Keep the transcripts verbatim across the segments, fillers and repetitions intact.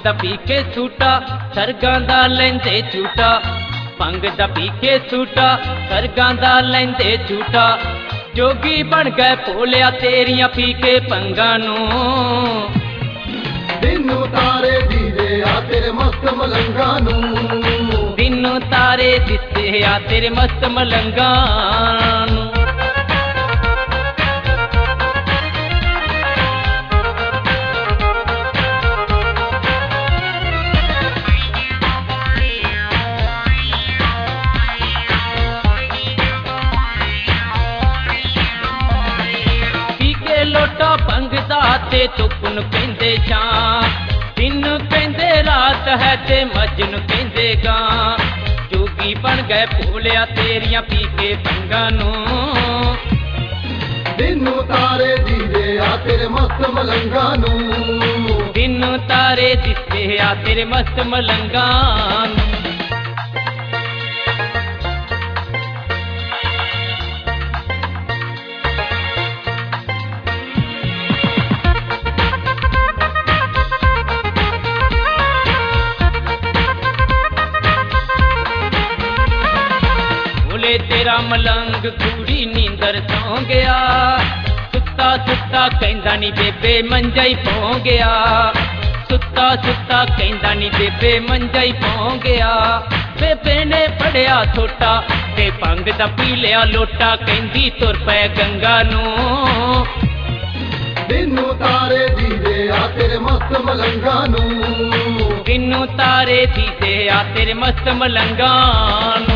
दा पी के सूटा सरगां दा लैंदे झूटा, भंग दा पी के सूटा सरगां दा लैंदे झूटा। जोगी बन गए भोलिया तेरियां पी के पंगा नूं, दिनू तारे दीदे आ तेरे मस्त मलंगा नूं, दिनू तारे दिते आ तेरे मस्त मलंगा नूं। लोटा भंगदा ते धुप नूं कहंदे छां, दिन कहंदे रात है ते मझ नूं कहंदे गां। जोगी बन गए भोलिया तेरियां पी के पंगा नूं, दिनू तारे दीदे आ तेरे मस्त मलंगा नूं, दिनू तारे दिते आ तेरे मस्त मलंगा नूं। तेरा मलंग कूड़ी नींदर सौ गया, सुता सुता कहंदा नी बेबे मंजा ही पौ गया, सुता सुता कहंदा नी बेबे मंजा ही पौ गया। बेबे ने फड़िया छोटा ते भंग दा पी लिया लोटा, कहंदी तुर पै गंगा नूं, दिनू तारे दीदे आ तेरे मस्त मलंगा नूं, दिनू तारे दीदे आ तेरे मस्त मलंगा नूं।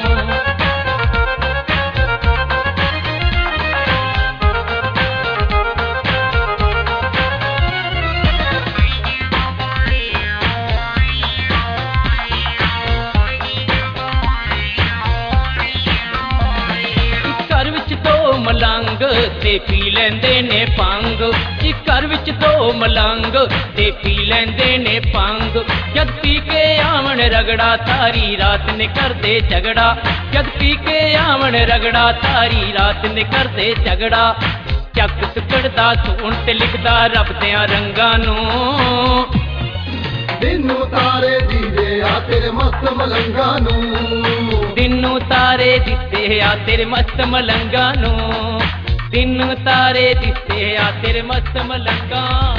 मलंग ते पी लेंदे ने भंग, घर विच दो मलंग ते पी लेंदे ने भंग। जद पी के आवन रगड़ा सारी रात ने करदे झगड़ा, जद पी के आवन रगड़ा सारी रात ने करदे झगड़ा। चक सुकड़दा सोन ते लिखदा रब दियां रंगां नूं, दिनू तारे दीदे आ तेरे मस्त मलंगा नूं, दिनू तारे दिते आ तेरे मस्त मलंगा नूं, दिनू तारे दिते आ तेरे मस्त मलंगा।